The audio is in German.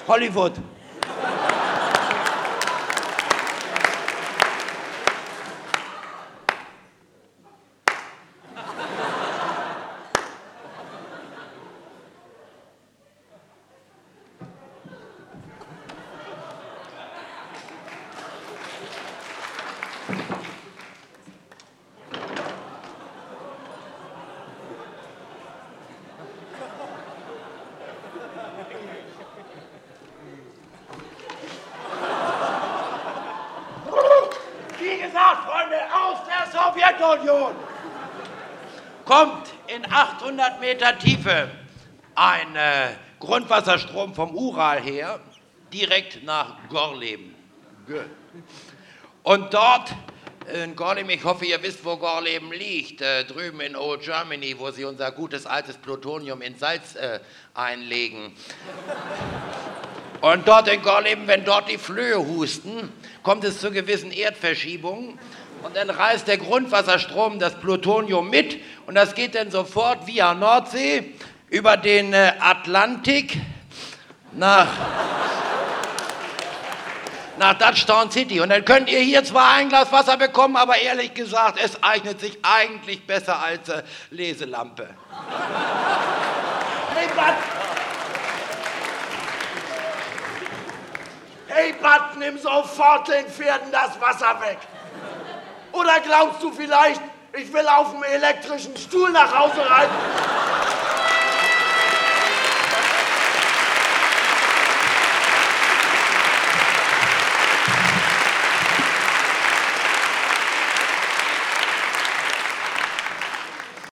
Hollywood. Sowjetunion kommt in 800 Meter Tiefe ein Grundwasserstrom vom Ural her, direkt nach Gorleben. Und dort in Gorleben, ich hoffe, ihr wisst, wo Gorleben liegt, drüben in Old Germany, wo sie unser gutes altes Plutonium in Salz einlegen. Und dort in Gorleben, wenn dort die Flöhe husten, kommt es zu gewissen Erdverschiebungen. Und dann reißt der Grundwasserstrom das Plutonium mit und das geht dann sofort via Nordsee über den Atlantik nach Dutchtown City. Und dann könnt ihr hier zwar ein Glas Wasser bekommen, aber ehrlich gesagt, es eignet sich eigentlich besser als Leselampe. Hey, Bud, nimm sofort den Pferden das Wasser weg. Oder glaubst du vielleicht, ich will auf dem elektrischen Stuhl nach Hause reiten?